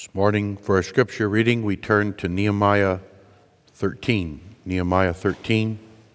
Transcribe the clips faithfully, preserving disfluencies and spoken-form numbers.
This morning, for our scripture reading, we turn to Nehemiah thirteen. Nehemiah thirteen.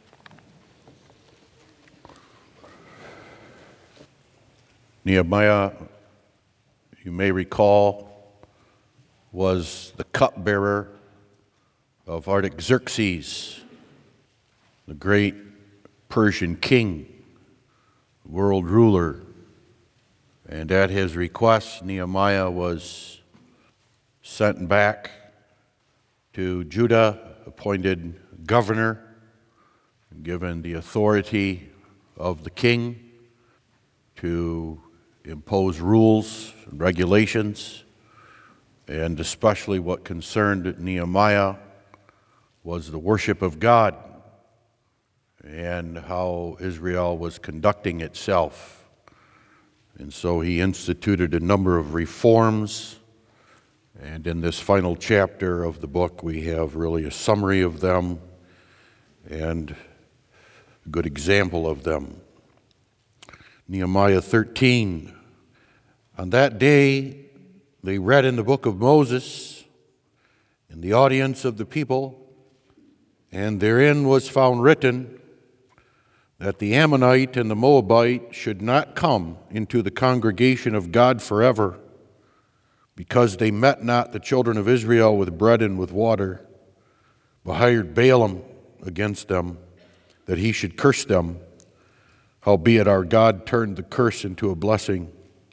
Nehemiah, you may recall, was the cupbearer of Artaxerxes, the great Persian king, world ruler. And at his request, Nehemiah was sent back to Judah, appointed governor, and given the authority of the king to impose rules and regulations. And especially what concerned Nehemiah was the worship of God and how Israel was conducting itself. And so he instituted a number of reforms. And in this final chapter of the book, we have really a summary of them and a good example of them. Nehemiah thirteen. On that day, they read in the book of Moses in the audience of the people, and therein was found written that the Ammonite and the Moabite should not come into the congregation of God forever, because they met not the children of Israel with bread and with water, but hired Balaam against them, that he should curse them. Howbeit our God turned the curse into a blessing.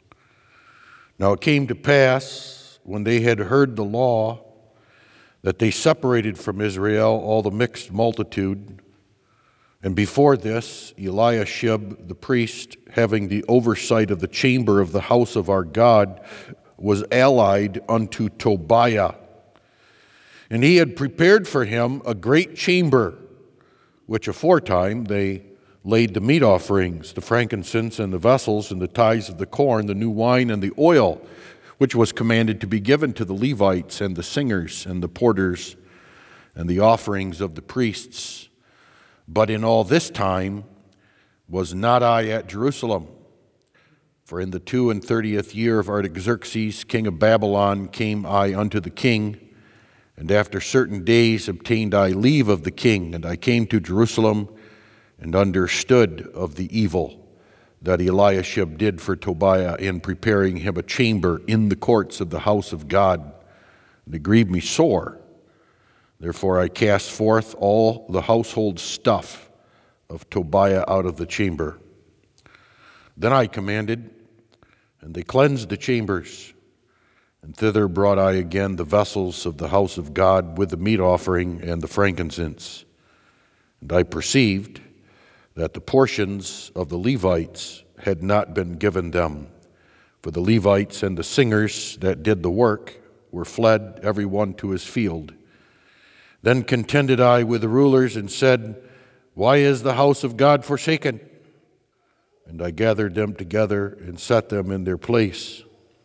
Now it came to pass, when they had heard the law, that they separated from Israel all the mixed multitude. And before this, Eliashib the priest, having the oversight of the chamber of the house of our God, was allied unto Tobiah. And he had prepared for him a great chamber, which aforetime they laid the meat offerings, the frankincense and the vessels, and the tithes of the corn, the new wine and the oil, which was commanded to be given to the Levites and the singers and the porters, and the offerings of the priests. But in all this time was not I at Jerusalem. For in the two and thirtieth year of Artaxerxes, king of Babylon, came I unto the king, and after certain days obtained I leave of the king, and I came to Jerusalem, and understood of the evil that Eliashib did for Tobiah in preparing him a chamber in the courts of the house of God. And it grieved me sore. Therefore I cast forth all the household stuff of Tobiah out of the chamber. Then I commanded, and they cleansed the chambers, and thither brought I again the vessels of the house of God with the meat offering and the frankincense. And I perceived that the portions of the Levites had not been given them, for the Levites and the singers that did the work were fled every one to his field. Then contended I with the rulers and said, Why is the house of God forsaken? And I gathered them together and set them in their place.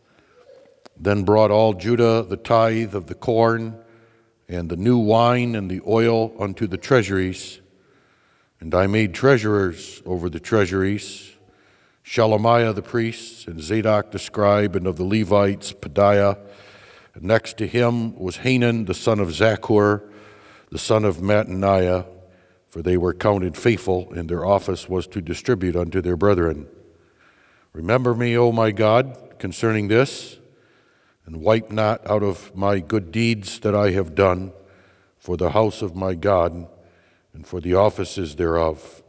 Then brought all Judah the tithe of the corn and the new wine and the oil unto the treasuries. And I made treasurers over the treasuries, Shelemiah the priest, and Zadok the scribe, and of the Levites, Pedaiah. And next to him was Hanan the son of Zaccur, the son of Mattaniah, for they were counted faithful, and their office was to distribute unto their brethren. Remember me, O my God, concerning this, and wipe not out of my good deeds that I have done for the house of my God, and for the offices thereof.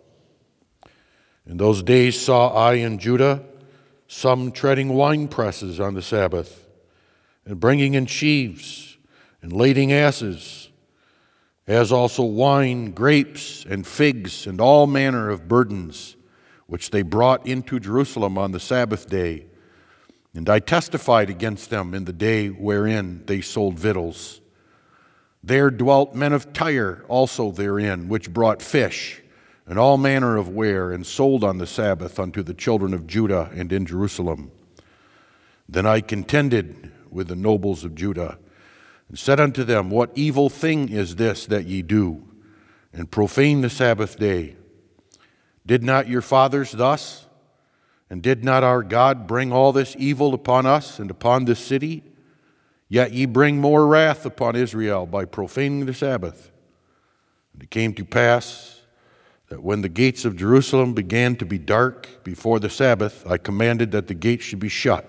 In those days saw I in Judah some treading wine presses on the Sabbath, and bringing in sheaves, and lading asses, as also wine, grapes, and figs, and all manner of burdens, which they brought into Jerusalem on the Sabbath day. And I testified against them in the day wherein they sold victuals. There dwelt men of Tyre also therein, which brought fish and all manner of ware, and sold on the Sabbath unto the children of Judah and in Jerusalem. Then I contended with the nobles of Judah, and said unto them, What evil thing is this that ye do, and profane the Sabbath day? Did not your fathers thus? And did not our God bring all this evil upon us and upon this city? Yet ye bring more wrath upon Israel by profaning the Sabbath. And it came to pass that when the gates of Jerusalem began to be dark before the Sabbath, I commanded that the gates should be shut,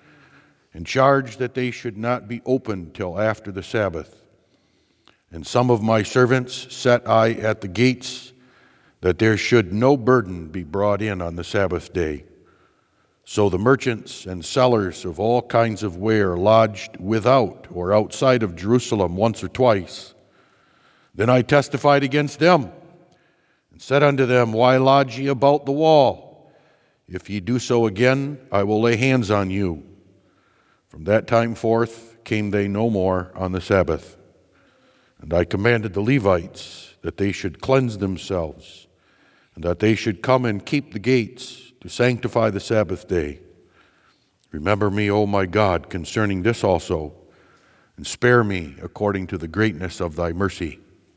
and charged that they should not be opened till after the Sabbath. And some of my servants set I at the gates, that there should no burden be brought in on the Sabbath day. So the merchants and sellers of all kinds of ware lodged without or outside of Jerusalem once or twice. Then I testified against them, and said unto them, Why lodge ye about the wall? If ye do so again, I will lay hands on you. From that time forth came they no more on the Sabbath. And I commanded the Levites that they should cleanse themselves, and that they should come and keep the gates, to sanctify the Sabbath day. Remember me, O my God, concerning this also, and spare me according to the greatness of thy mercy.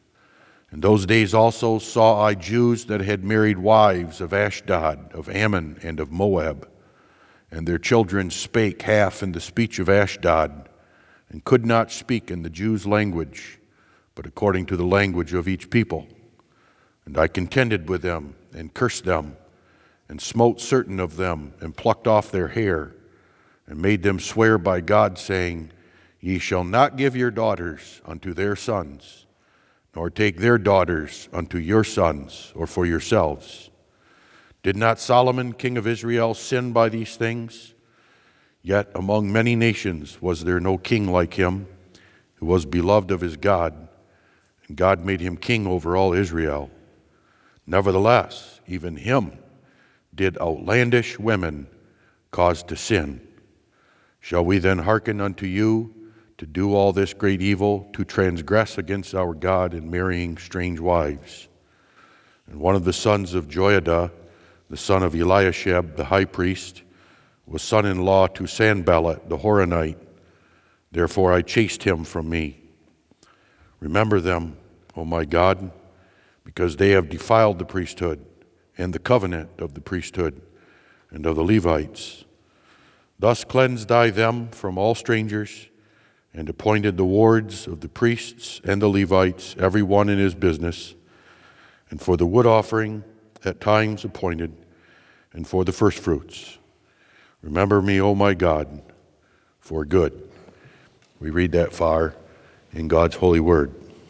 In those days also saw I Jews that had married wives of Ashdod, of Ammon, and of Moab, and their children spake half in the speech of Ashdod, and could not speak in the Jews' language, but according to the language of each people. And I contended with them, and cursed them, and smote certain of them, and plucked off their hair, and made them swear by God, saying, Ye shall not give your daughters unto their sons, nor take their daughters unto your sons, or for yourselves. Did not Solomon, king of Israel, sin by these things? Yet among many nations was there no king like him, who was beloved of his God, and God made him king over all Israel. Nevertheless, even him did outlandish women cause to sin. Shall we then hearken unto you to do all this great evil, to transgress against our God in marrying strange wives? And one of the sons of Joiada, the son of Eliashib, the high priest, was son-in-law to Sanballat the Horonite. Therefore I chased him from me. Remember them, O my God, because they have defiled the priesthood, and the covenant of the priesthood and of the Levites. Thus cleansed I them from all strangers, and appointed the wards of the priests and the Levites, every one in his business, and for the wood offering at times appointed, and for the firstfruits. Remember me, O my God, for good. We read that far in God's holy word.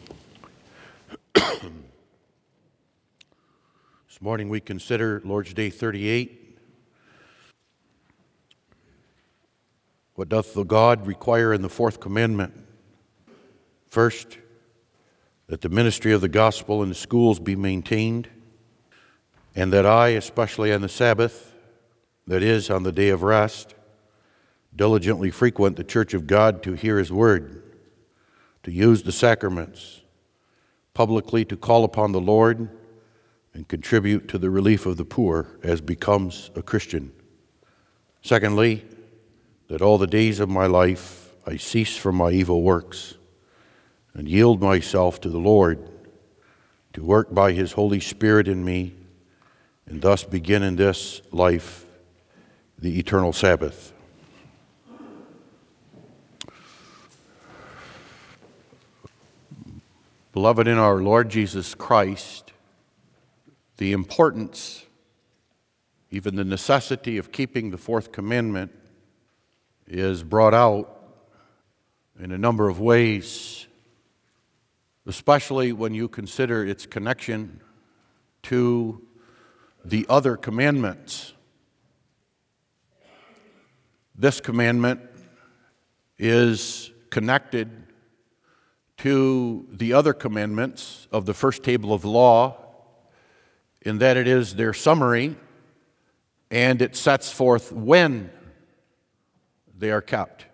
This morning we consider Lord's Day thirty-eight. What doth the God require in the fourth commandment? First, that the ministry of the gospel in the schools be maintained, and that I, especially on the Sabbath, that is, on the day of rest, diligently frequent the church of God to hear his word, to use the sacraments, publicly to call upon the Lord, and contribute to the relief of the poor as becomes a Christian. Secondly, that all the days of my life I cease from my evil works and yield myself to the Lord to work by his Holy Spirit in me, and thus begin in this life the eternal Sabbath. Beloved in our Lord Jesus Christ, the importance, even the necessity of keeping the fourth commandment is brought out in a number of ways, especially when you consider its connection to the other commandments. This commandment is connected to the other commandments of the first table of the law, in that it is their summary, and it sets forth when they are kept.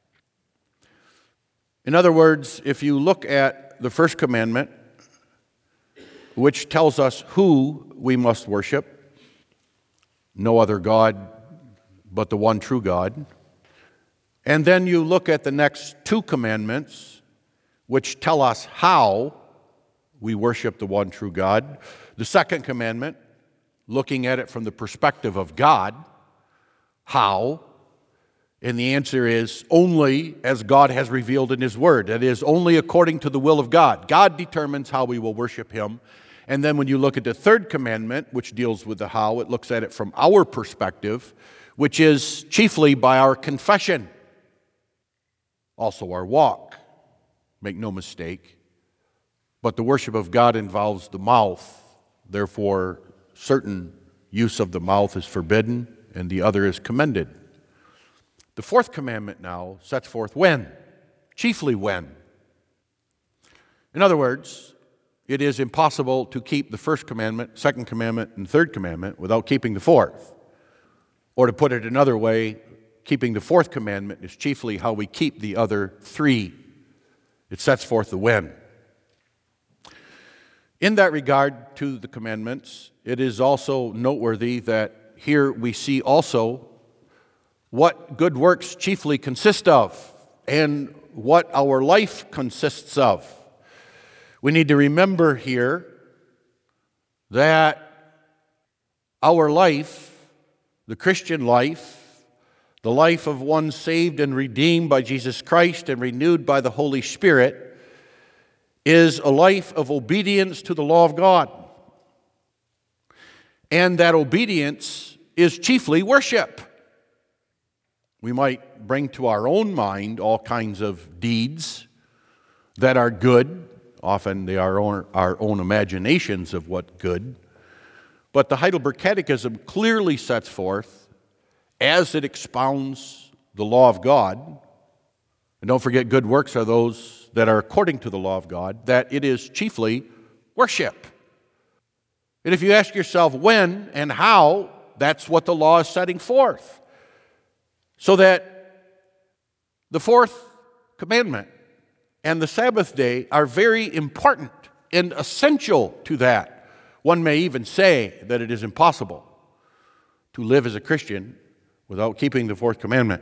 In other words, if you look at the first commandment, which tells us who we must worship, no other God but the one true God, and then you look at the next two commandments, which tell us how we worship the one true God. The second commandment, looking at it from the perspective of God, how, And the answer is only as God has revealed in His Word. That is, only according to the will of God. God determines how we will worship Him. And then when you look at the third commandment, which deals with the how, it looks at it from our perspective, which is chiefly by our confession. Also our walk. Make no mistake. But the worship of God involves the mouth. Therefore, certain use of the mouth is forbidden, and the other is commended. The fourth commandment now sets forth when, chiefly when. In other words, it is impossible to keep the first commandment, second commandment, and third commandment without keeping the fourth. Or to put it another way, keeping the fourth commandment is chiefly how we keep the other three. It sets forth the when. In that regard to the commandments, it is also noteworthy that here we see also what good works chiefly consist of and what our life consists of. We need to remember here that our life, the Christian life, the life of one saved and redeemed by Jesus Christ and renewed by the Holy Spirit, is a life of obedience to the law of God. And that obedience is chiefly worship. We might bring to our own mind all kinds of deeds that are good. Often they are our, our own imaginations of what good. But the Heidelberg Catechism clearly sets forth, as it expounds the law of God, and don't forget good works are those that are according to the law of God, that it is chiefly worship. And if you ask yourself when and how, that's what the law is setting forth. So that the fourth commandment and the Sabbath day are very important and essential to that. One may even say that it is impossible to live as a Christian without keeping the fourth commandment.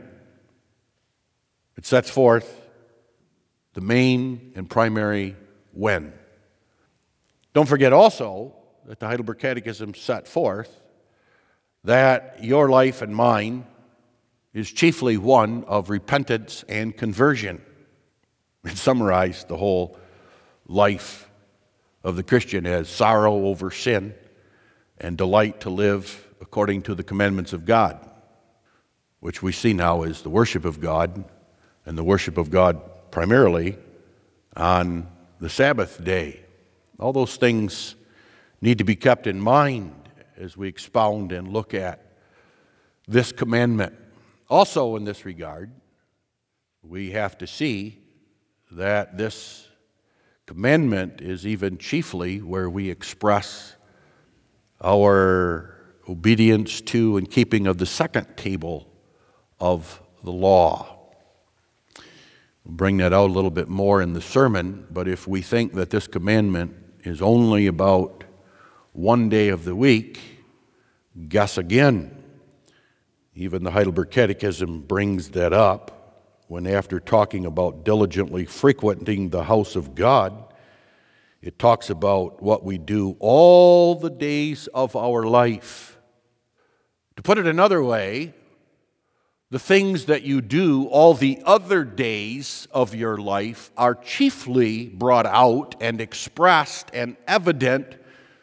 It sets forth the main and primary when. Don't forget also that the Heidelberg Catechism set forth that your life and mine is chiefly one of repentance and conversion. It summarized the whole life of the Christian as sorrow over sin and delight to live according to the commandments of God, which we see now as the worship of God, and the worship of God primarily on the Sabbath day. All those things need to be kept in mind as we expound and look at this commandment. Also, in this regard, we have to see that this commandment is even chiefly where we express our obedience to and keeping of the second table of the law. We'll bring that out a little bit more in the sermon, but if we think that this commandment is only about one day of the week, guess again. Even the Heidelberg Catechism brings that up when, after talking about diligently frequenting the house of God, it talks about what we do all the days of our life. To put it another way, the things that you do all the other days of your life are chiefly brought out and expressed and evident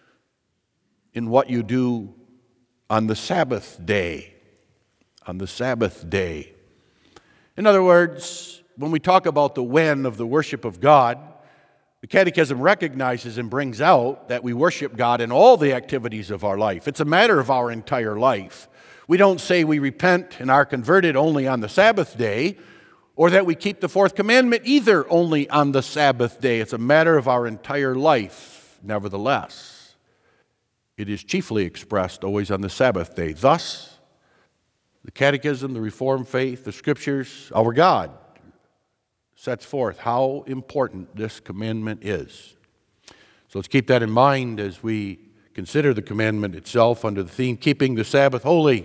in what you do on the Sabbath day. On the Sabbath day. In other words, when we talk about the when of the worship of God, the Catechism recognizes and brings out that we worship God in all the activities of our life. It's a matter of our entire life. We don't say we repent and are converted only on the Sabbath day, or that we keep the fourth commandment either only on the Sabbath day. It's a matter of our entire life, nevertheless. It is chiefly expressed always on the Sabbath day. Thus, the Catechism, the Reformed faith, the Scriptures, our God sets forth how important this commandment is. So let's keep that in mind as we consider the commandment itself under the theme, keeping the Sabbath holy,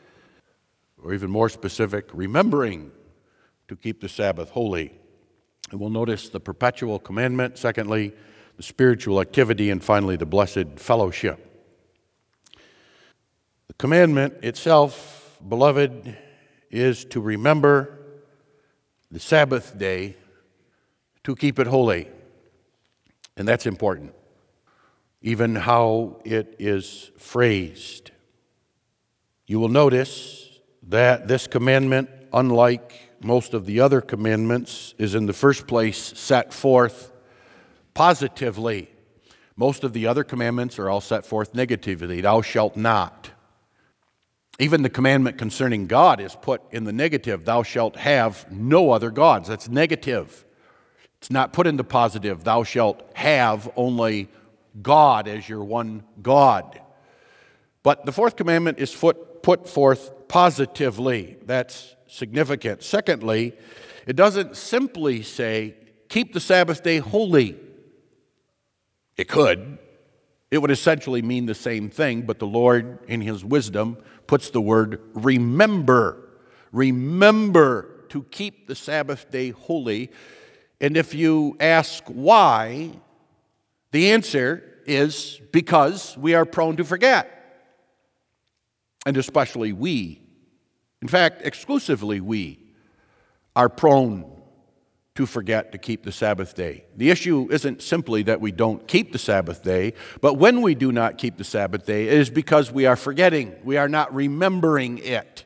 or even more specific, remembering to keep the Sabbath holy. And we'll notice the perpetual commandment, secondly, the spiritual activity, and finally, the blessed fellowship. The commandment itself, beloved, is to remember the Sabbath day, to keep it holy. And that's important. Even how it is phrased. You will notice that this commandment, unlike most of the other commandments, is in the first place set forth positively. Most of the other commandments are all set forth negatively. Thou shalt not. Even the commandment concerning God is put in the negative. Thou shalt have no other gods. That's negative. It's not put in the positive. Thou shalt have only God as your one God. But the fourth commandment is put, put forth positively. That's significant. Secondly, it doesn't simply say, keep the Sabbath day holy. It could. It would essentially mean the same thing, but the Lord, in His wisdom, puts the word remember. Remember to keep the Sabbath day holy. And if you ask why, the answer is because we are prone to forget. And especially we, in fact, exclusively we, are prone to forget to keep the Sabbath day. The issue isn't simply that we don't keep the Sabbath day, but when we do not keep the Sabbath day, it is because we are forgetting. We are not remembering it.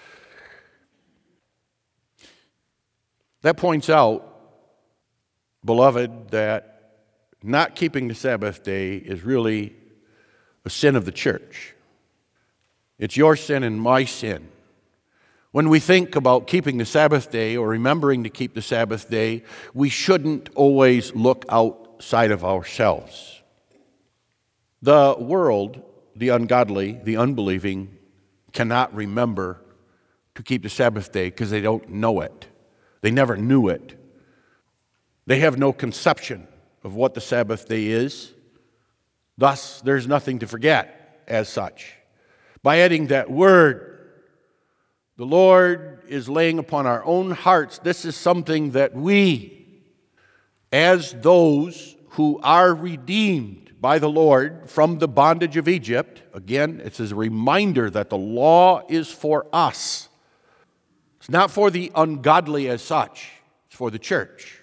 That points out, beloved, that not keeping the Sabbath day is really a sin of the church. It's your sin and my sin. When we think about keeping the Sabbath day or remembering to keep the Sabbath day, we shouldn't always look outside of ourselves. The world, the ungodly, the unbelieving, cannot remember to keep the Sabbath day because they don't know it. They never knew it. They have no conception of what the Sabbath day is. Thus, there's nothing to forget as such. By adding that word, the Lord is laying upon our own hearts, this is something that we, as those who are redeemed by the Lord from the bondage of Egypt, again, it's a reminder that the law is for us. It's not for the ungodly as such, it's for the church.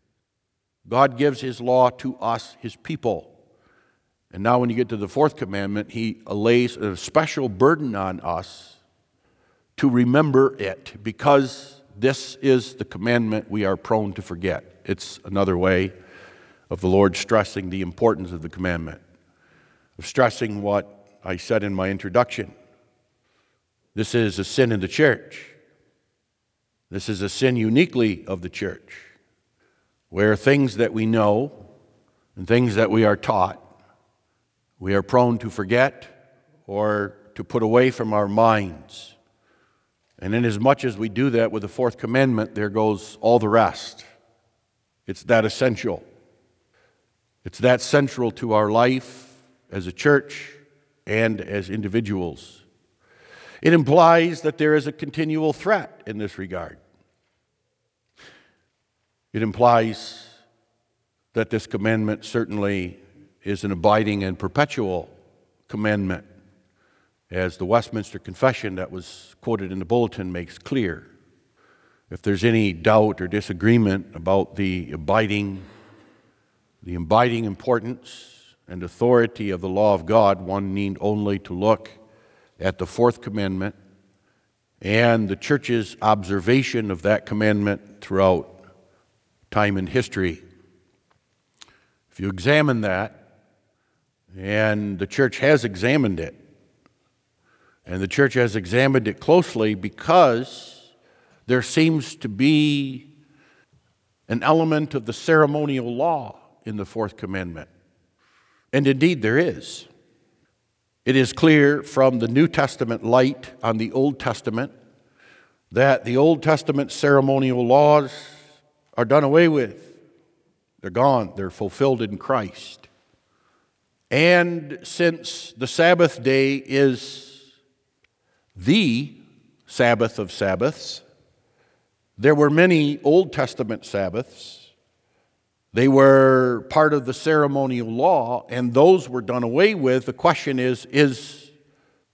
God gives His law to us, His people. And now when you get to the fourth commandment, He lays a special burden on us to remember it, because this is the commandment we are prone to forget. It's another way of the Lord stressing the importance of the commandment, of stressing what I said in my introduction. This is a sin in the church. This is a sin uniquely of the church, where things that we know and things that we are taught, we are prone to forget or to put away from our minds. And inasmuch as we do that with the fourth commandment, there goes all the rest. It's that essential. It's that central to our life as a church and as individuals. It implies that there is a continual threat in this regard. It implies that this commandment certainly is an abiding and perpetual commandment, as the Westminster Confession that was quoted in the bulletin makes clear. If there's any doubt or disagreement about the abiding, the abiding importance and authority of the law of God, one need only to look at the fourth commandment and the church's observation of that commandment throughout time and history. If you examine that, and the church has examined it, and the church has examined it closely because there seems to be an element of the ceremonial law in the fourth commandment. And indeed there is. It is clear from the New Testament light on the Old Testament that the Old Testament ceremonial laws are done away with. They're gone. They're fulfilled in Christ. And since the Sabbath day is the Sabbath of Sabbaths, there were many Old Testament Sabbaths. They were part of the ceremonial law, and those were done away with. The question is, is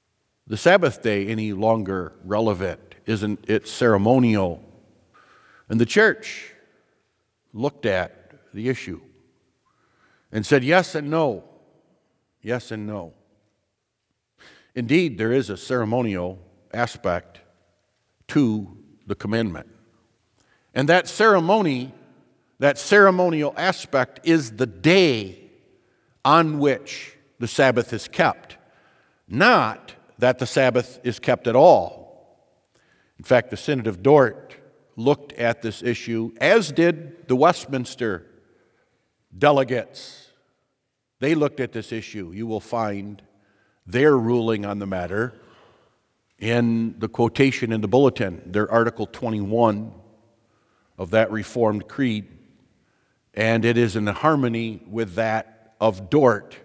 the Sabbath day any longer relevant? Isn't it ceremonial? And the church looked at the issue and said yes and no, yes and no. Indeed, there is a ceremonial aspect to the commandment. And that ceremony, that ceremonial aspect is the day on which the Sabbath is kept, not that the Sabbath is kept at all. In fact, the Synod of Dort looked at this issue, as did the Westminster delegates. They looked at this issue. You will find their ruling on the matter in the quotation in the bulletin, their Article twenty-one of that Reformed Creed, and it is in harmony with that of Dort.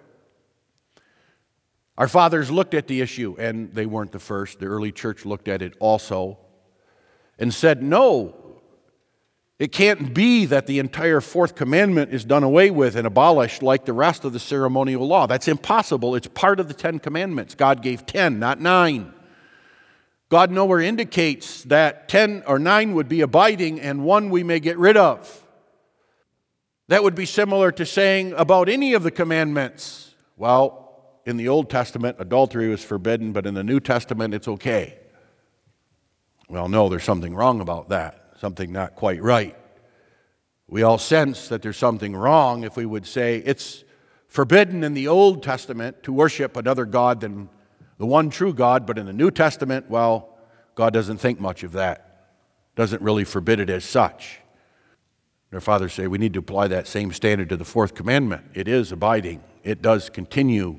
Our fathers looked at the issue, and they weren't the first. The early church looked at it also and said, no, it can't be that the entire fourth commandment is done away with and abolished like the rest of the ceremonial law. That's impossible. It's part of the Ten Commandments. God gave ten, not nine. God nowhere indicates that ten or nine would be abiding and one we may get rid of. That would be similar to saying about any of the commandments, well, in the Old Testament, adultery was forbidden, but in the New Testament, it's okay. Well, no, there's something wrong about that, something not quite right. We all sense that there's something wrong if we would say it's forbidden in the Old Testament to worship another god than the one true God, but in the New Testament, well, God doesn't think much of that, doesn't really forbid it as such. Our fathers say we need to apply that same standard to the fourth commandment. It is abiding. It does continue.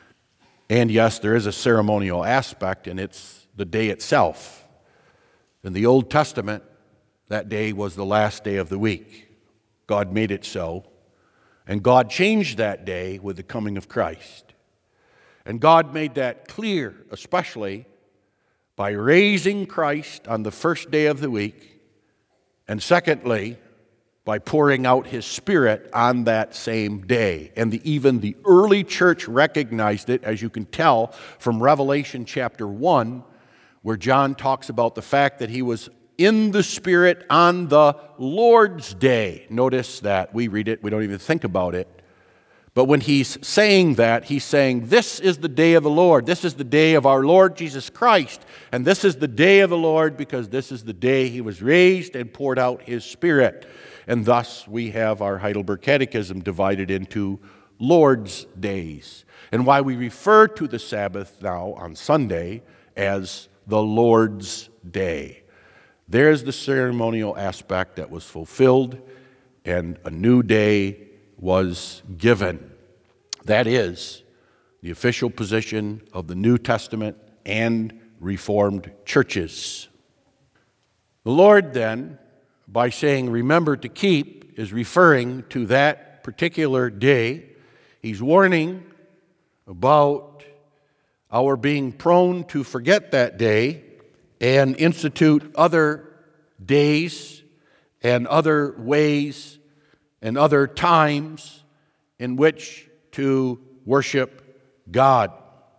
And yes, there is a ceremonial aspect, and it's the day itself. In the Old Testament, that day was the last day of the week. God made it so. And God changed that day with the coming of Christ. And God made that clear, especially by raising Christ on the first day of the week, and secondly, by pouring out His Spirit on that same day. And the, even the early church recognized it, as you can tell from Revelation chapter one, where John talks about the fact that He was in the Spirit on the Lord's day. Notice that we read it, we don't even think about it. But when he's saying that, he's saying, this is the day of the Lord. This is the day of our Lord Jesus Christ. And this is the day of the Lord because this is the day He was raised and poured out His Spirit. And thus we have our Heidelberg Catechism divided into Lord's days. And why we refer to the Sabbath now on Sunday as the Lord's Day. There's the ceremonial aspect that was fulfilled and a new day was given. That is the official position of the New Testament and Reformed churches. The Lord then, by saying remember to keep, is referring to that particular day. He's warning about our being prone to forget that day and institute other days and other ways and other times in which to worship God.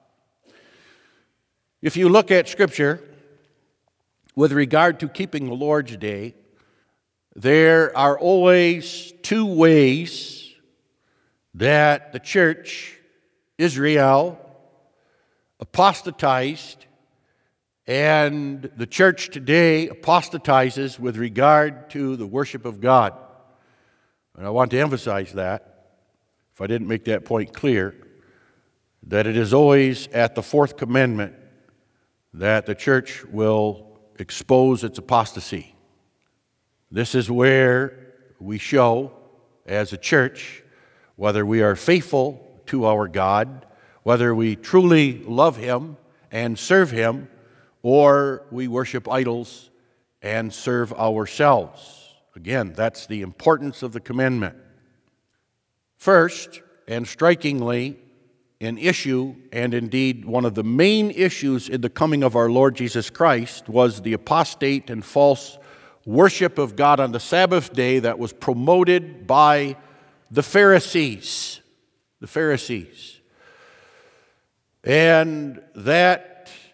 If you look at Scripture with regard to keeping the Lord's Day, there are always two ways that the church, Israel, apostatized, and the church today apostatizes with regard to the worship of God. And I want to emphasize that, if I didn't make that point clear, that it is always at the fourth commandment that the church will expose its apostasy. This is where we show, as a church, whether we are faithful to our God, whether we truly love Him and serve Him, or we worship idols and serve ourselves. Again, that's the importance of the commandment. First, and strikingly, an issue, and indeed one of the main issues in the coming of our Lord Jesus Christ, was the apostate and false worship of God on the Sabbath day that was promoted by the Pharisees. The Pharisees. And that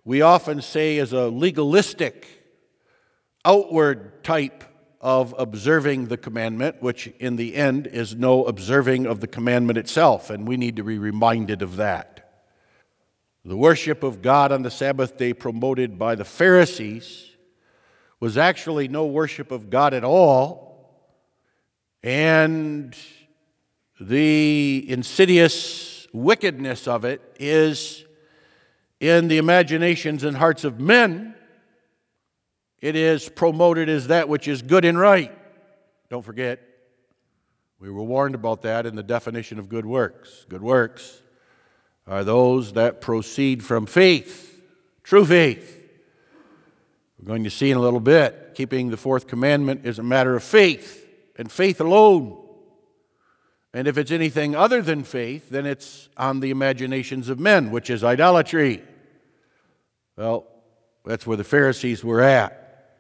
we often say is a legalistic, outward type of observing the commandment, which in the end is no observing of the commandment itself, and we need to be reminded of that. The worship of God on the Sabbath day promoted by the Pharisees was actually no worship of God at all, and the insidious wickedness of it is in the imaginations and hearts of men. It is promoted as that which is good and right. Don't forget, we were warned about that in the definition of good works. Good works are those that proceed from faith, true faith. We're going to see in a little bit, keeping the fourth commandment is a matter of faith, and faith alone. And if it's anything other than faith, then it's on the imaginations of men, which is idolatry. Well, that's where the Pharisees were at.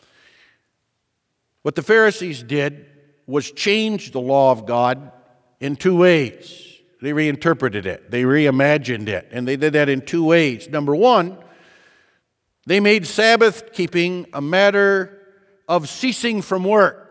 What the Pharisees did was change the law of God in two ways. They reinterpreted it, they reimagined it, and they did that in two ways. Number one, they made Sabbath keeping a matter of ceasing from work.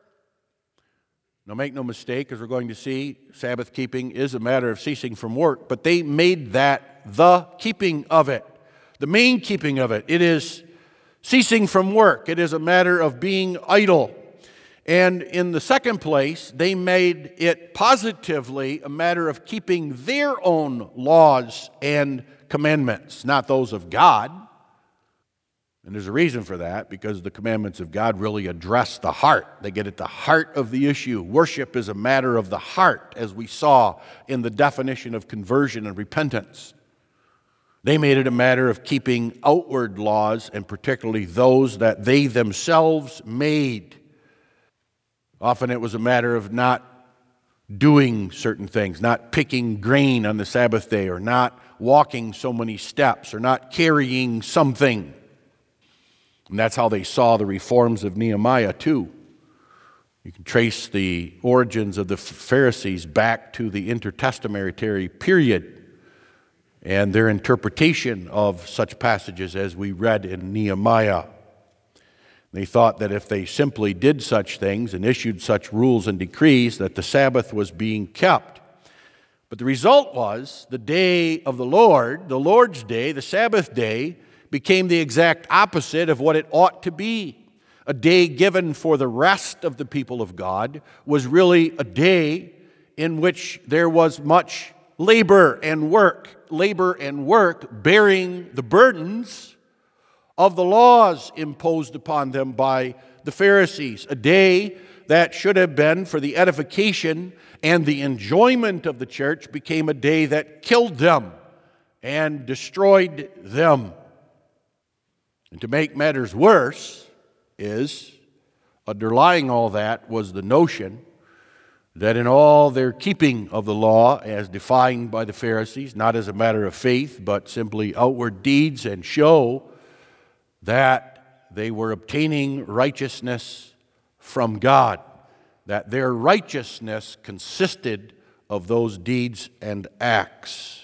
Now, make no mistake, as we're going to see, Sabbath keeping is a matter of ceasing from work, but they made that the keeping of it, the main keeping of it. It is ceasing from work. It is a matter of being idle. And in the second place, they made it positively a matter of keeping their own laws and commandments, not those of God. And there's a reason for that, because the commandments of God really address the heart. They get at the heart of the issue. Worship is a matter of the heart, as we saw in the definition of conversion and repentance. They made it a matter of keeping outward laws, and particularly those that they themselves made. Often it was a matter of not doing certain things, not picking grain on the Sabbath day, or not walking so many steps, or not carrying something. And that's how they saw the reforms of Nehemiah too. You can trace the origins of the Pharisees back to the intertestamentary period and their interpretation of such passages as we read in Nehemiah. They thought that if they simply did such things and issued such rules and decrees, that the Sabbath was being kept. But the result was the day of the Lord, the Lord's day, the Sabbath day, became the exact opposite of what it ought to be. A day given for the rest of the people of God was really a day in which there was much labor and work, labor and work bearing the burdens of the laws imposed upon them by the Pharisees. A day that should have been for the edification and the enjoyment of the church became a day that killed them and destroyed them. And to make matters worse is, underlying all that was the notion that in all their keeping of the law as defined by the Pharisees, not as a matter of faith, but simply outward deeds and show, that they were obtaining righteousness from God, that their righteousness consisted of those deeds and acts.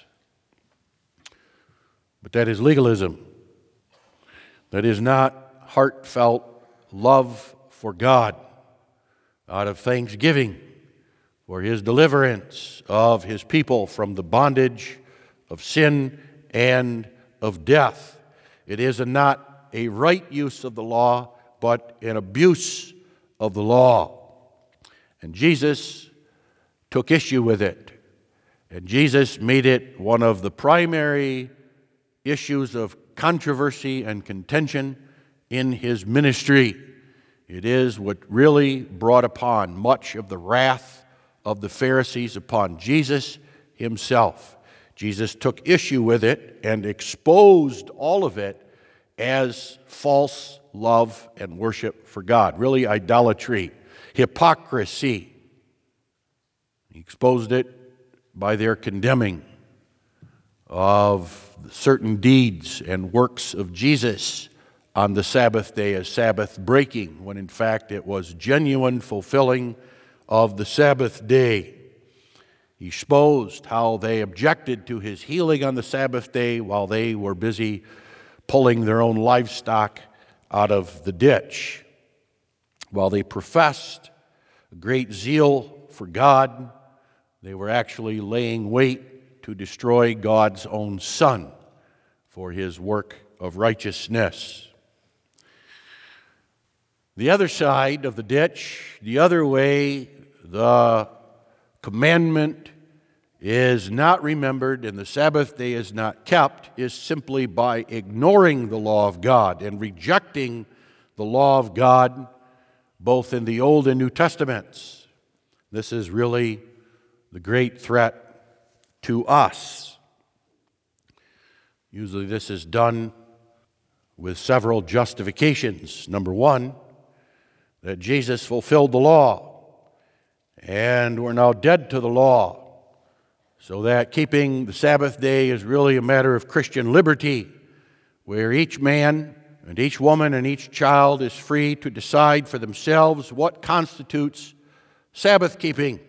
But that is legalism. That is not heartfelt love for God out of thanksgiving for His deliverance of His people from the bondage of sin and of death. It is a not a right use of the law, but an abuse of the law. And Jesus took issue with it. And Jesus made it one of the primary issues of controversy and contention in His ministry. It is what really brought upon much of the wrath of the Pharisees upon Jesus Himself. Jesus took issue with it and exposed all of it as false love and worship for God, really idolatry, hypocrisy. He exposed it by their condemning of certain deeds and works of Jesus on the Sabbath day as Sabbath breaking, when in fact it was genuine fulfilling of the Sabbath day. He exposed how they objected to His healing on the Sabbath day while they were busy pulling their own livestock out of the ditch. While they professed a great zeal for God, they were actually laying wait to destroy God's own Son for his work of righteousness. The other side of the ditch, the other way, the commandment is not remembered and the Sabbath day is not kept, is simply by ignoring the law of God and rejecting the law of God both in the Old and New Testaments. This is really the great threat to us. Usually this is done with several justifications. Number one, that Jesus fulfilled the law, and we're now dead to the law, so that keeping the Sabbath day is really a matter of Christian liberty, where each man and each woman and each child is free to decide for themselves what constitutes Sabbath keeping.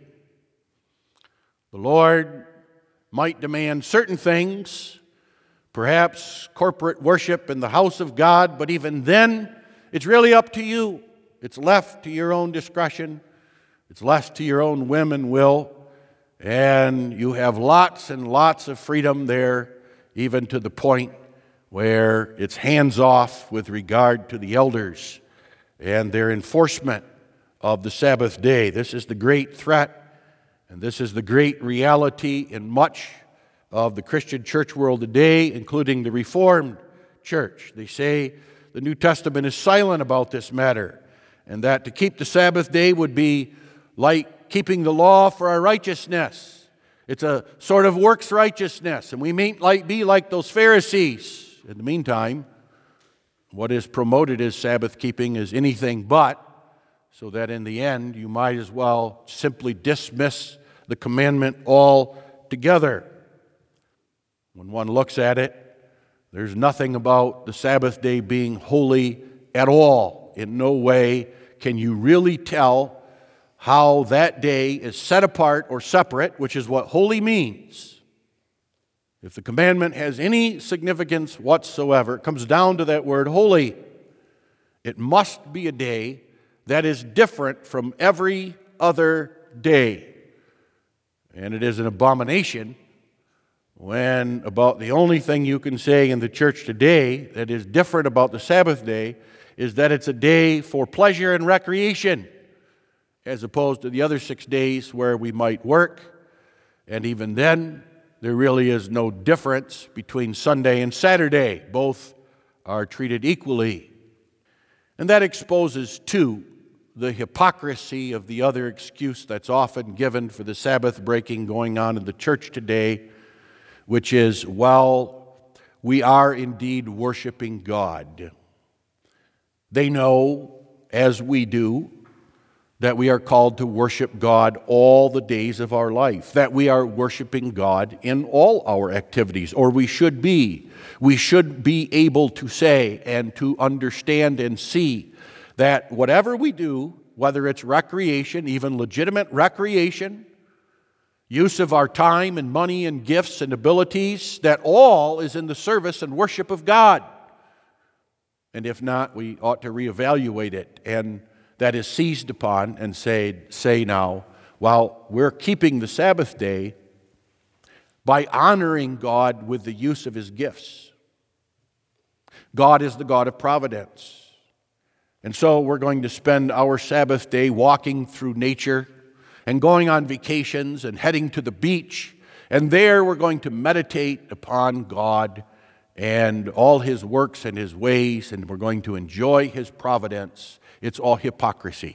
The Lord might demand certain things, perhaps corporate worship in the house of God, but even then, it's really up to you. It's left to your own discretion. It's left to your own whim and will. And you have lots and lots of freedom there, even to the point where it's hands-off with regard to the elders and their enforcement of the Sabbath day. This is the great threat, and this is the great reality in much of the Christian church world today, including the Reformed church. They say the New Testament is silent about this matter, and that to keep the Sabbath day would be like keeping the law for our righteousness. It's a sort of works righteousness, and we may like, be like those Pharisees. In the meantime, what is promoted as Sabbath keeping is anything but, so that in the end you might as well simply dismiss the commandment altogether. When one looks at it, there's nothing about the Sabbath day being holy at all. In no way can you really tell how that day is set apart or separate, which is what holy means. If the commandment has any significance whatsoever, it comes down to that word holy. It must be a day that is different from every other day. And it is an abomination when about the only thing you can say in the church today that is different about the Sabbath day is that it's a day for pleasure and recreation, as opposed to the other six days where we might work. And even then, there really is no difference between Sunday and Saturday. Both are treated equally. And that exposes, too, the hypocrisy of the other excuse that's often given for the Sabbath breaking going on in the church today, which is, well, we are indeed worshiping God. They know, as we do, that we are called to worship God all the days of our life, that we are worshiping God in all our activities, or we should be. We should be able to say and to understand and see that whatever we do, whether it's recreation, even legitimate recreation, use of our time and money and gifts and abilities, that all is in the service and worship of God. And if not, we ought to reevaluate it, and that is seized upon and say, say now, while we're keeping the Sabbath day by honoring God with the use of His gifts. God is the God of providence. And so we're going to spend our Sabbath day walking through nature and going on vacations and heading to the beach. And there we're going to meditate upon God and all His works and His ways, and we're going to enjoy His providence. It's all hypocrisy.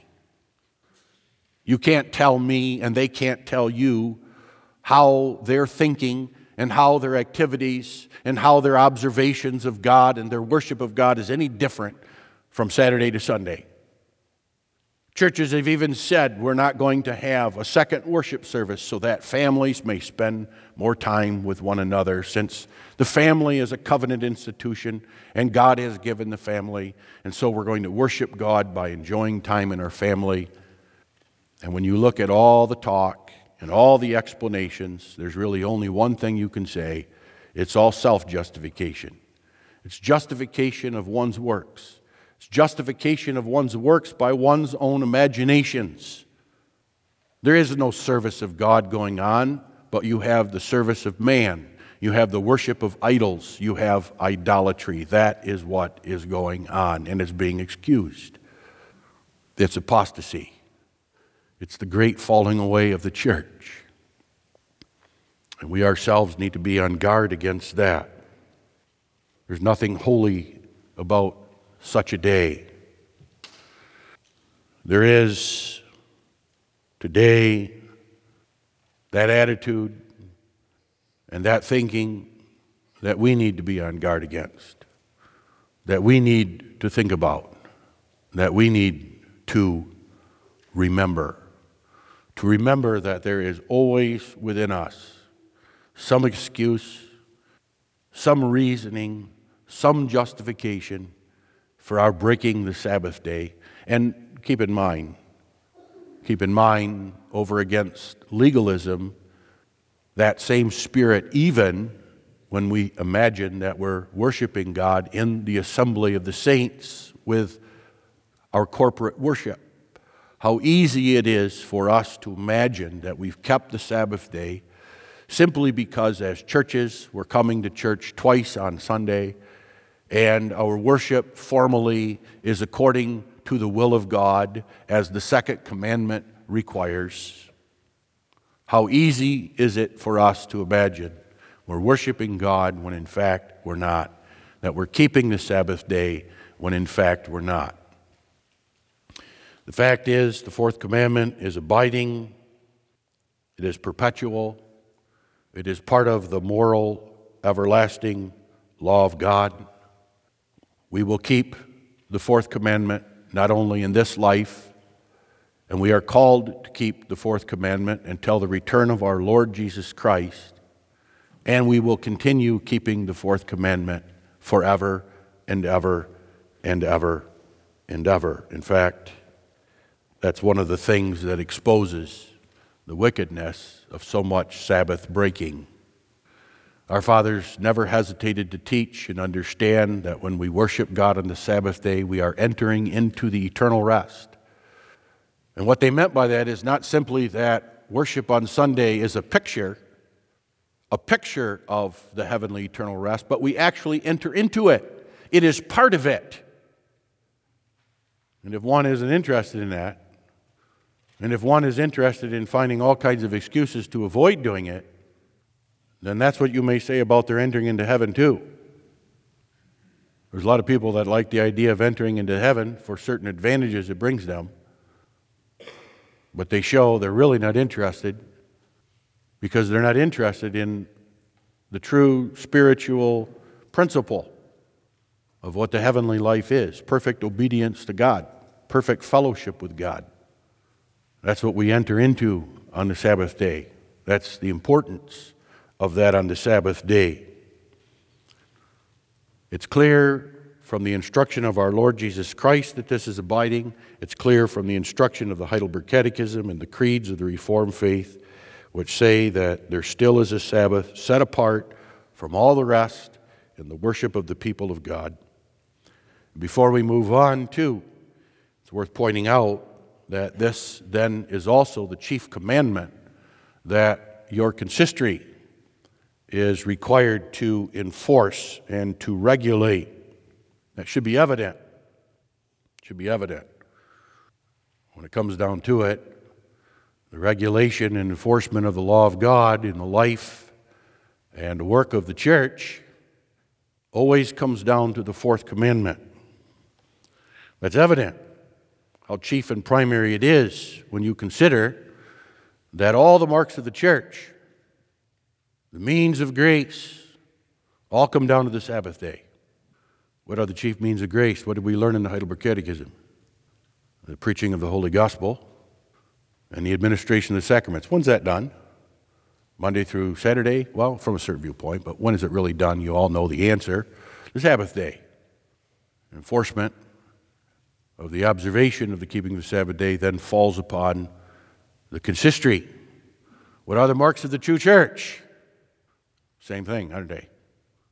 You can't tell me, and they can't tell you, how their thinking and how their activities and how their observations of God and their worship of God is any different from Saturday to Sunday. Churches have even said we're not going to have a second worship service so that families may spend more time with one another, since the family is a covenant institution and God has given the family, and so we're going to worship God by enjoying time in our family. And when you look at all the talk and all the explanations, there's really only one thing you can say. It's all self-justification. It's justification of one's works. It's justification of one's works by one's own imaginations. There is no service of God going on, but you have the service of man. You have the worship of idols. You have idolatry. That is what is going on and is being excused. It's apostasy. It's the great falling away of the church. And we ourselves need to be on guard against that. There's nothing holy about such a day. There is today that attitude and that thinking that we need to be on guard against, that we need to think about, that we need to remember. To remember that there is always within us some excuse, some reasoning, some justification for our breaking the Sabbath day. And keep in mind, keep in mind over against legalism, that same spirit, even when we imagine that we're worshiping God in the assembly of the saints with our corporate worship. How easy it is for us to imagine that we've kept the Sabbath day simply because as churches we're coming to church twice on Sunday and our worship formally is according to the will of God as the second commandment requires. How easy is it for us to imagine we're worshiping God when in fact we're not, that we're keeping the Sabbath day when in fact we're not. The fact is, the fourth commandment is abiding, it is perpetual, it is part of the moral, everlasting law of God. We will keep the fourth commandment not only in this life, and we are called to keep the fourth commandment until the return of our Lord Jesus Christ, and we will continue keeping the fourth commandment forever and ever and ever and ever. In fact, that's one of the things that exposes the wickedness of so much Sabbath breaking. Our fathers never hesitated to teach and understand that when we worship God on the Sabbath day, we are entering into the eternal rest. And what they meant by that is not simply that worship on Sunday is a picture, a picture of the heavenly eternal rest, but we actually enter into it. It is part of it. And if one isn't interested in that, and if one is interested in finding all kinds of excuses to avoid doing it, then that's what you may say about their entering into heaven too. There's a lot of people that like the idea of entering into heaven for certain advantages it brings them, but they show they're really not interested because they're not interested in the true spiritual principle of what the heavenly life is: perfect obedience to God, perfect fellowship with God. That's what we enter into on the Sabbath day. That's the importance of that on the Sabbath day. It's clear from the instruction of our Lord Jesus Christ that this is abiding. It's clear from the instruction of the Heidelberg Catechism and the creeds of the Reformed faith, which say that there still is a Sabbath set apart from all the rest in the worship of the people of God. Before we move on, too, it's worth pointing out that this then is also the chief commandment that your consistory is required to enforce and to regulate. That should be evident. Should be evident. When it comes down to it, the regulation and enforcement of the law of God in the life and work of the church always comes down to the fourth commandment. That's evident how chief and primary it is when you consider that all the marks of the church, the means of grace, all come down to the Sabbath day. What are the chief means of grace? What did we learn in the Heidelberg Catechism? The preaching of the Holy Gospel and the administration of the sacraments. When's that done? Monday through Saturday? Well, from a certain viewpoint, but when is it really done? You all know the answer. The Sabbath day. Enforcement of the observation of the keeping of the Sabbath day then falls upon the consistory. What are the marks of the true church? Same thing, aren't they?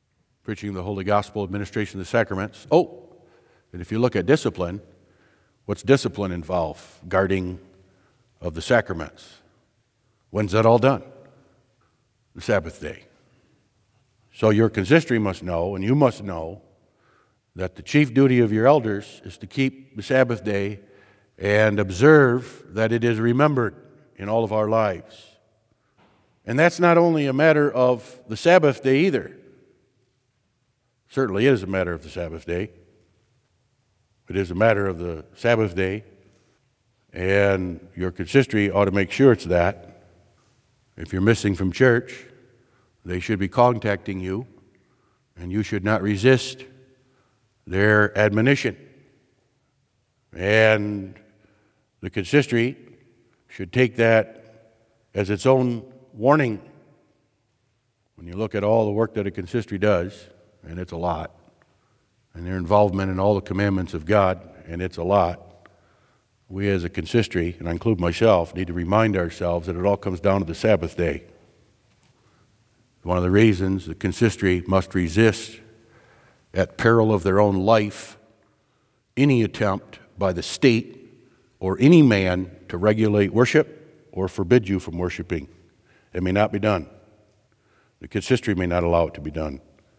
preaching the holy gospel, administration of the sacraments. Oh, and if you look at discipline, what's discipline involve? Guarding of the sacraments. When's that all done? The Sabbath day. So your consistory must know, and you must know, that the chief duty of your elders is to keep the Sabbath day and observe that it is remembered in all of our lives. And that's not only a matter of the Sabbath day either. Certainly it is a matter of the Sabbath day. It is a matter of the Sabbath day, and your consistory ought to make sure it's that. If you're missing from church, they should be contacting you, and you should not resist their admonition. And the consistory should take that as its own warning. When you look at all the work that a consistory does, and it's a lot, and their involvement in all the commandments of God, and it's a lot, we as a consistory, and I include myself, need to remind ourselves that it all comes down to the Sabbath day. One of the reasons the consistory must resist, at peril of their own life, any attempt by the state or any man to regulate worship or forbid you from worshiping. It may not be done. The consistory may not allow it to be done.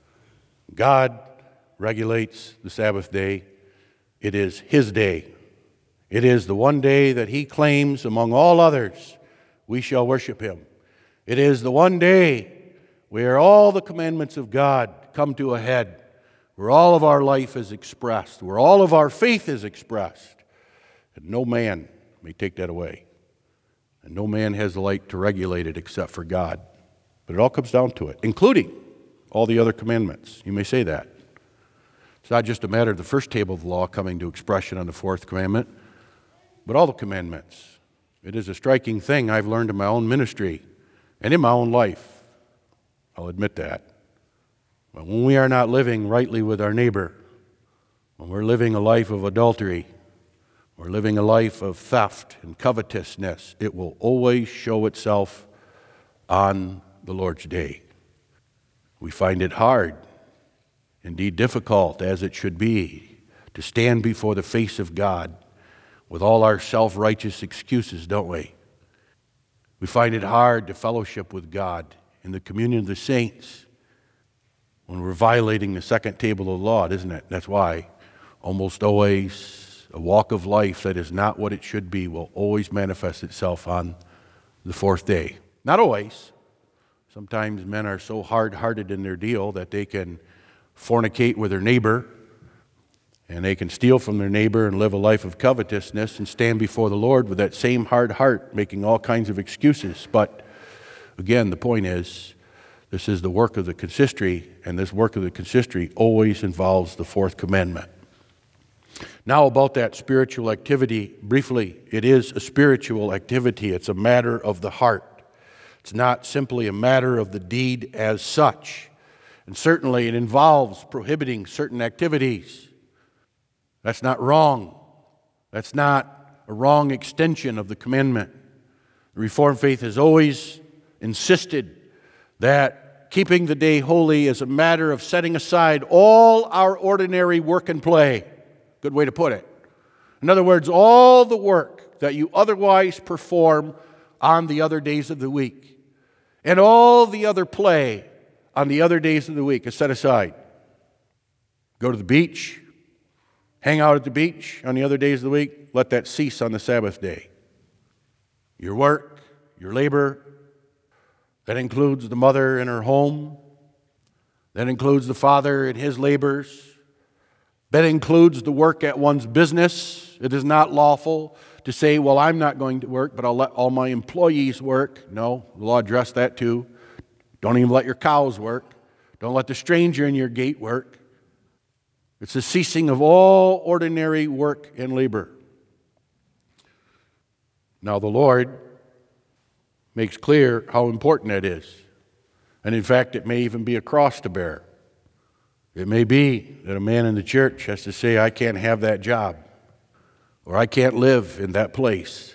God regulates the Sabbath day. It is His day. It is the one day that He claims among all others we shall worship Him. It is the one day where all the commandments of God come to a head, where all of our life is expressed, where all of our faith is expressed. And no man may take that away. And no man has the right to regulate it except for God. But it all comes down to it, including all the other commandments. You may say that. It's not just a matter of the first table of the law coming to expression on the fourth commandment, but all the commandments. It is a striking thing I've learned in my own ministry and in my own life. I'll admit that. But when we are not living rightly with our neighbor, when we're living a life of adultery, we're living a life of theft and covetousness, it will always show itself on the Lord's day. We find it hard, indeed difficult, as it should be, to stand before the face of God with all our self-righteous excuses, don't we? We find it hard to fellowship with God in the communion of the saints when we're violating the second table of the law, isn't it? That's why almost always a walk of life that is not what it should be will always manifest itself on the fourth day. Not always. Sometimes men are so hard-hearted in their deal that they can fornicate with their neighbor, and they can steal from their neighbor and live a life of covetousness and stand before the Lord with that same hard heart, making all kinds of excuses. But again, the point is, this is the work of the consistory, and this work of the consistory always involves the fourth commandment. Now about that spiritual activity, briefly, it is a spiritual activity. It's a matter of the heart. It's not simply a matter of the deed as such. And certainly it involves prohibiting certain activities. That's not wrong. That's not a wrong extension of the commandment. The Reformed faith has always insisted that keeping the day holy is a matter of setting aside all our ordinary work and play. Good way to put it. In other words, all the work that you otherwise perform on the other days of the week and all the other play on the other days of the week is set aside. Go to the beach, hang out at the beach on the other days of the week, let that cease on the Sabbath day. Your work, your labor, that includes the mother in her home, that includes the father in his labors, that includes the work at one's business. It is not lawful to say, well, I'm not going to work, but I'll let all my employees work. No, the law addressed that too. Don't even let your cows work. Don't let the stranger in your gate work. It's the ceasing of all ordinary work and labor. Now the Lord makes clear how important that is. And in fact, it may even be a cross to bear. It may be that a man in the church has to say, I can't have that job, or I can't live in that place,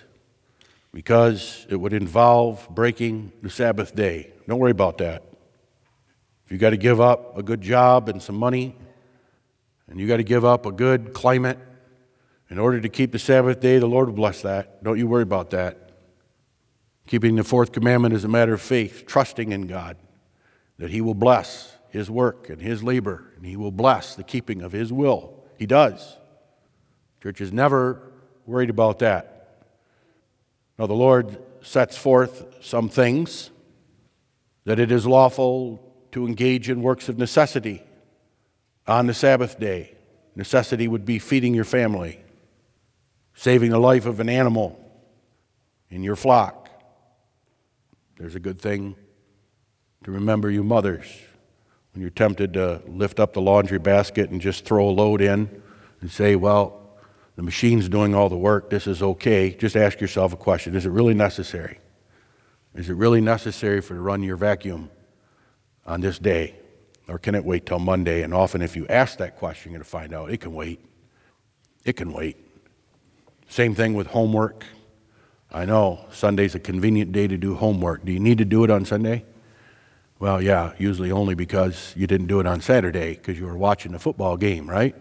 because it would involve breaking the Sabbath day. Don't worry about that. If you got to give up a good job and some money, and you got to give up a good climate in order to keep the Sabbath day, the Lord will bless that. Don't you worry about that. Keeping the fourth commandment is a matter of faith, trusting in God, that He will bless His work and His labor, and He will bless the keeping of His will. He does. Church is never worried about that. Now, the Lord sets forth some things that it is lawful to engage in works of necessity on the Sabbath day. Necessity would be feeding your family, saving the life of an animal in your flock. There's a good thing to remember, you mothers, when you're tempted to lift up the laundry basket and just throw a load in and say, well, the machine's doing all the work, this is okay. Just ask yourself a question. Is it really necessary? Is it really necessary for to run your vacuum on this day? Or can it wait till Monday? And often if you ask that question, you're going to find out it can wait. It can wait. Same thing with homework. I know Sunday's a convenient day to do homework. Do you need to do it on Sunday? Well, yeah, usually only because you didn't do it on Saturday because you were watching the football game, right?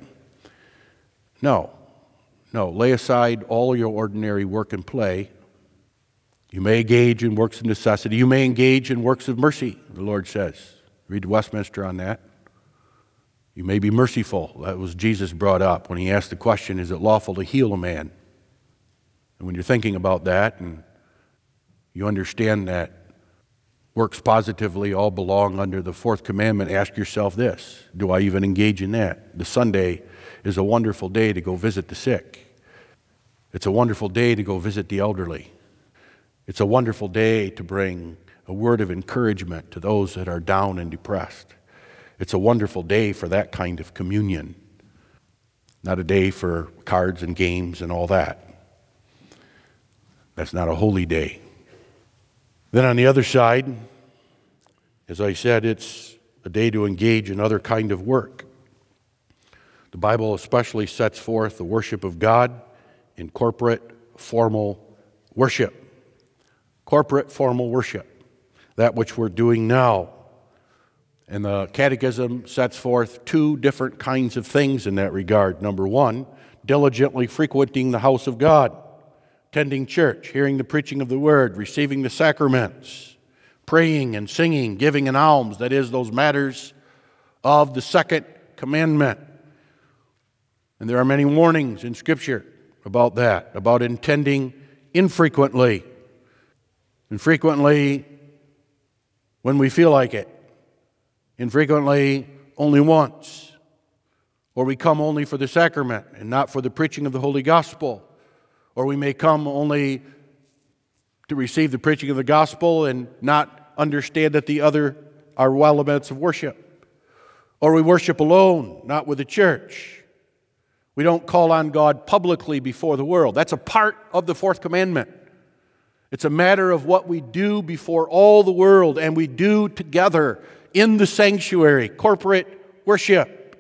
No. No, lay aside all your ordinary work and play. You may engage in works of necessity. You may engage in works of mercy, the Lord says. Read Westminster on that. You may be merciful. That was Jesus brought up when He asked the question, is it lawful to heal a man? And when you're thinking about that and you understand that works positively all belong under the fourth commandment, ask yourself this, do I even engage in that? The Sunday is a wonderful day to go visit the sick. It's a wonderful day to go visit the elderly. It's a wonderful day to bring a word of encouragement to those that are down and depressed. It's a wonderful day for that kind of communion, not a day for cards and games and all that. That's not a holy day. Then on the other side, as I said, it's a day to engage in other kind of work. The Bible especially sets forth the worship of God in corporate, formal worship. Corporate, formal worship, that which we're doing now. And the Catechism sets forth two different kinds of things in that regard. Number one, diligently frequenting the house of God, attending church, hearing the preaching of the Word, receiving the sacraments, praying and singing, giving an alms, that is, those matters of the second commandment. And there are many warnings in Scripture about that, about intending infrequently, infrequently when we feel like it, infrequently only once, or we come only for the sacrament and not for the preaching of the Holy Gospel, or we may come only to receive the preaching of the Gospel and not understand that the other are elements of worship, or we worship alone, not with the church. We don't call on God publicly before the world. That's a part of the fourth commandment. It's a matter of what we do before all the world, and we do together in the sanctuary, corporate worship.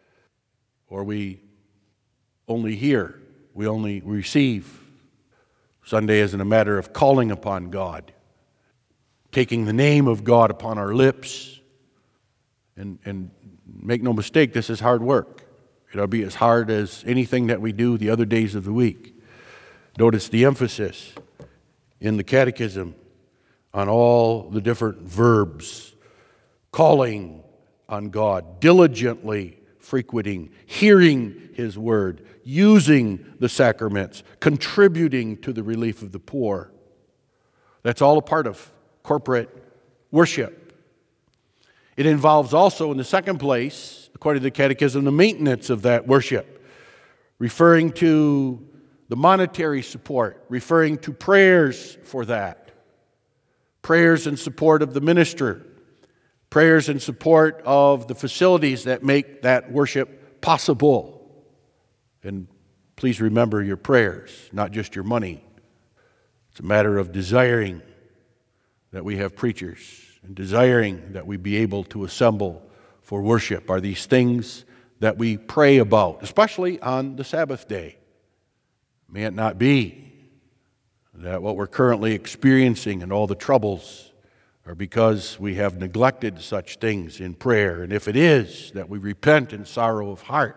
Or we only hear, we only receive. Sunday isn't a matter of calling upon God, taking the name of God upon our lips. And, and make no mistake, this is hard work. It'll be as hard as anything that we do the other days of the week. Notice the emphasis in the Catechism on all the different verbs, calling on God, diligently frequenting, hearing His Word, using the sacraments, contributing to the relief of the poor. That's all a part of corporate worship. It involves also, in the second place, according to the Catechism, the maintenance of that worship, referring to the monetary support, referring to prayers for that, prayers in support of the minister, prayers in support of the facilities that make that worship possible. And please remember your prayers, not just your money. It's a matter of desiring that we have preachers and desiring that we be able to assemble for worship. Are these things that we pray about, especially on the Sabbath day? May it not be that what we're currently experiencing and all the troubles or because we have neglected such things in prayer, and if it is, that we repent in sorrow of heart.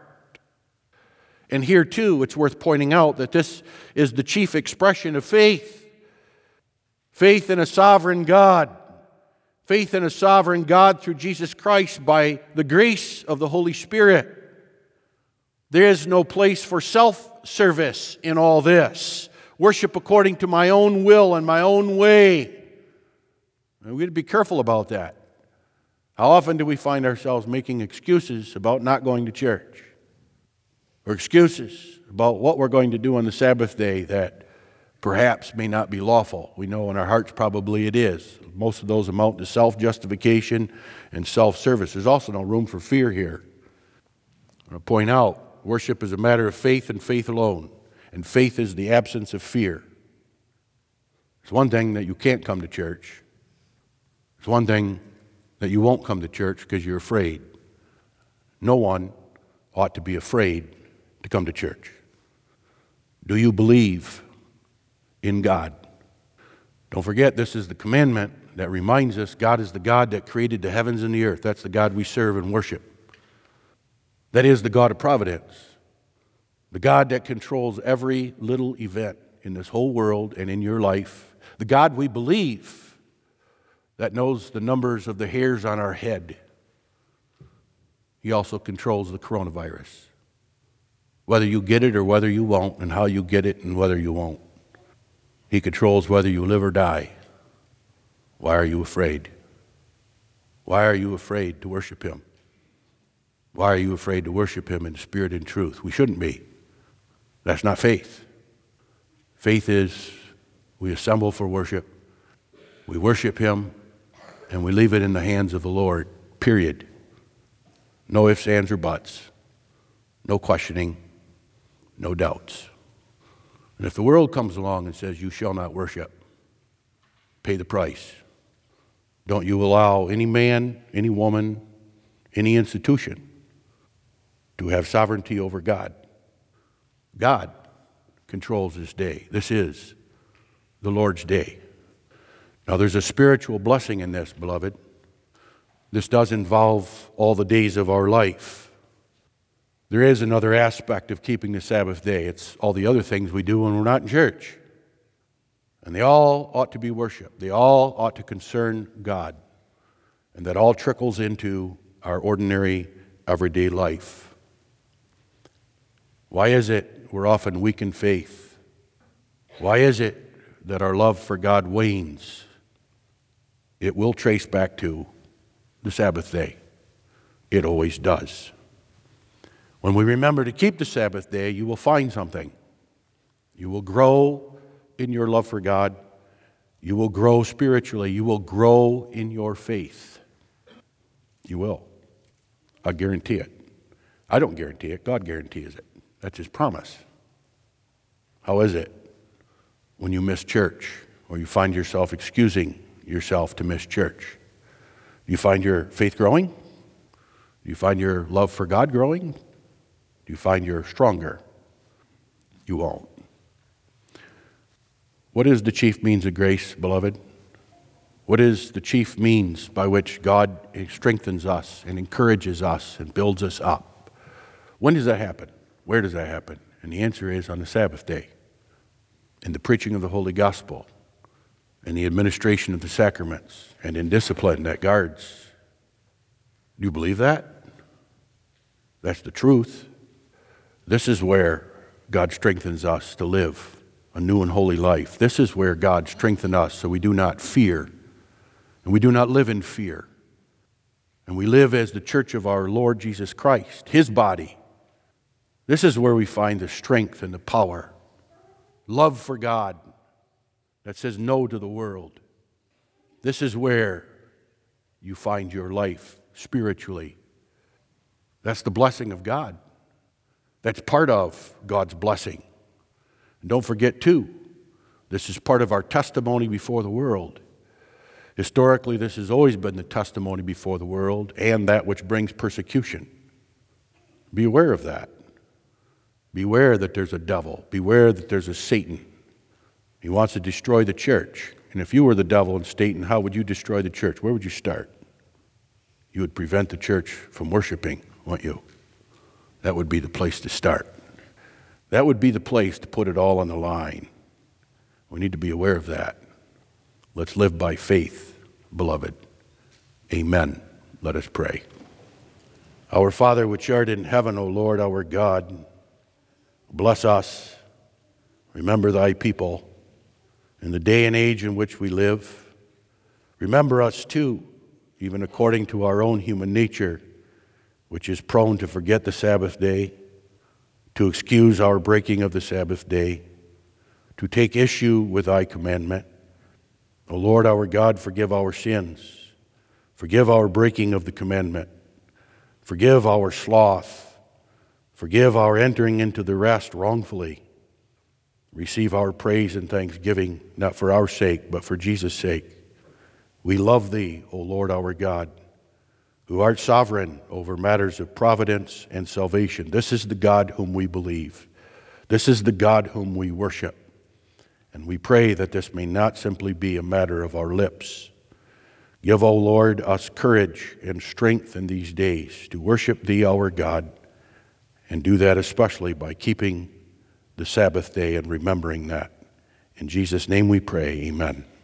And here too, it's worth pointing out that this is the chief expression of faith. Faith in a sovereign God. Faith in a sovereign God through Jesus Christ by the grace of the Holy Spirit. There is no place for self-service in all this. Worship according to my own will and my own way. And we have to be careful about that. How often do we find ourselves making excuses about not going to church? Or excuses about what we're going to do on the Sabbath day that perhaps may not be lawful. We know in our hearts probably it is. Most of those amount to self-justification and self-service. There's also no room for fear here. I want to point out, worship is a matter of faith and faith alone. And faith is the absence of fear. It's one thing that you can't come to church. It's one thing that you won't come to church because you're afraid. No one ought to be afraid to come to church. Do you believe in God? Don't forget, this is the commandment that reminds us God is the God that created the heavens and the earth. That's the God we serve and worship. That is the God of providence. The God that controls every little event in this whole world and in your life. The God we believe that knows the numbers of the hairs on our head. He also controls the coronavirus. Whether you get it or whether you won't, and how you get it and whether you won't. He controls whether you live or die. Why are you afraid? Why are you afraid to worship Him? Why are you afraid to worship Him in spirit and truth? We shouldn't be. That's not faith. Faith is we assemble for worship, we worship Him, and we leave it in the hands of the Lord, period. No ifs, ands, or buts. No questioning. No doubts. And if the world comes along and says, you shall not worship, pay the price. Don't you allow any man, any woman, any institution to have sovereignty over God. God controls this day. This is the Lord's day. Now there's a spiritual blessing in this, beloved. This does involve all the days of our life. There is another aspect of keeping the Sabbath day. It's all the other things we do when we're not in church. And they all ought to be worshiped. They all ought to concern God. And that all trickles into our ordinary, everyday life. Why is it we're often weak in faith? Why is it that our love for God wanes? It will trace back to the Sabbath day. It always does. When we remember to keep the Sabbath day, you will find something. You will grow in your love for God. You will grow spiritually. You will grow in your faith. You will. I guarantee it. I don't guarantee it. God guarantees it. That's His promise. How is it when you miss church or you find yourself excusing yourself to miss church? Do you find your faith growing? Do you find your love for God growing? Do you find you're stronger? You won't. What is the chief means of grace, beloved? What is the chief means by which God strengthens us and encourages us and builds us up? When does that happen? Where does that happen? And the answer is on the Sabbath day, in the preaching of the Holy Gospel, in the administration of the sacraments, and in discipline that guards. Do you believe that? That's the truth. This is where God strengthens us to live a new and holy life. This is where God strengthens us so we do not fear, and we do not live in fear. And we live as the church of our Lord Jesus Christ, His body. This is where we find the strength and the power, love for God that says no to the world. This is where you find your life spiritually. That's the blessing of God. That's part of God's blessing. And don't forget, too, this is part of our testimony before the world. Historically, this has always been the testimony before the world and that which brings persecution. Be aware of that. Beware that there's a devil. Beware that there's a Satan. He wants to destroy the church. And if you were the devil and Satan, how would you destroy the church? Where would you start? You would prevent the church from worshiping, wouldn't you? That would be the place to start. That would be the place to put it all on the line. We need to be aware of that. Let's live by faith, beloved. Amen. Let us pray. Our Father, which art in heaven, O Lord, our God, bless us. Remember thy people in the day and age in which we live. Remember us too, even according to our own human nature, which is prone to forget the Sabbath day, to excuse our breaking of the Sabbath day, to take issue with thy commandment. O Lord our God, forgive our sins. Forgive our breaking of the commandment. Forgive our sloth. Forgive our entering into the rest wrongfully. Receive our praise and thanksgiving, not for our sake, but for Jesus' sake. We love thee, O Lord our God, who art sovereign over matters of providence and salvation. This is the God whom we believe. This is the God whom we worship. And we pray that this may not simply be a matter of our lips. Give, O Lord, us courage and strength in these days to worship thee, our God, and do that especially by keeping the Sabbath day and remembering that. In Jesus' name we pray, amen.